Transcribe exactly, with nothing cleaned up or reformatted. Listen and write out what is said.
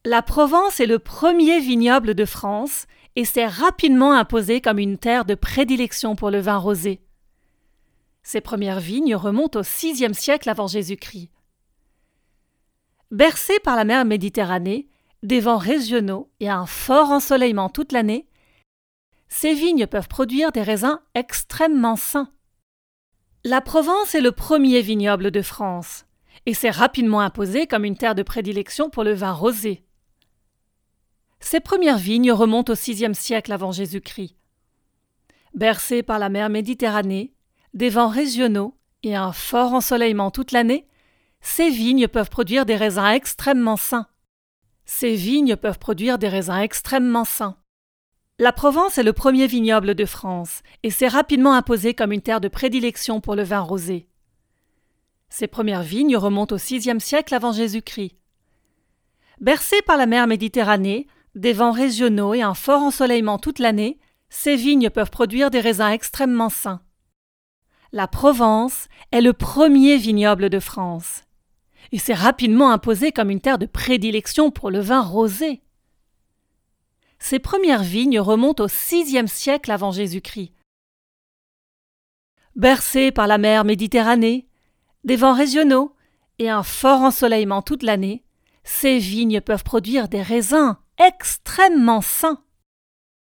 La Provence est le premier vignoble de France et s'est rapidement imposé comme une terre de prédilection pour le vin rosé. Ses premières vignes remontent au sixième siècle avant Jésus-Christ. Bercées par la mer Méditerranée, des vents régionaux et un fort ensoleillement toute l'année, ces vignes peuvent produire des raisins extrêmement sains. La Provence est le premier vignoble de France et s'est rapidement imposé comme une terre de prédilection pour le vin rosé. Ses premières vignes remontent au sixième siècle avant Jésus-Christ. Bercées par la mer Méditerranée, des vents régionaux et un fort ensoleillement toute l'année, ces vignes peuvent produire des raisins extrêmement sains. Ces vignes peuvent produire des raisins extrêmement sains. La Provence est le premier vignoble de France et s'est rapidement imposé comme une terre de prédilection pour le vin rosé. Ses premières vignes remontent au sixième siècle avant Jésus-Christ. Bercées par la mer Méditerranée, des vents régionaux et un fort ensoleillement toute l'année, ces vignes peuvent produire des raisins extrêmement sains. La Provence est le premier vignoble de France et s'est rapidement imposé comme une terre de prédilection pour le vin rosé. Ses premières vignes remontent au sixième siècle avant Jésus-Christ. Bercées par la mer Méditerranée, des vents régionaux et un fort ensoleillement toute l'année, ces vignes peuvent produire des raisins extrêmement sains.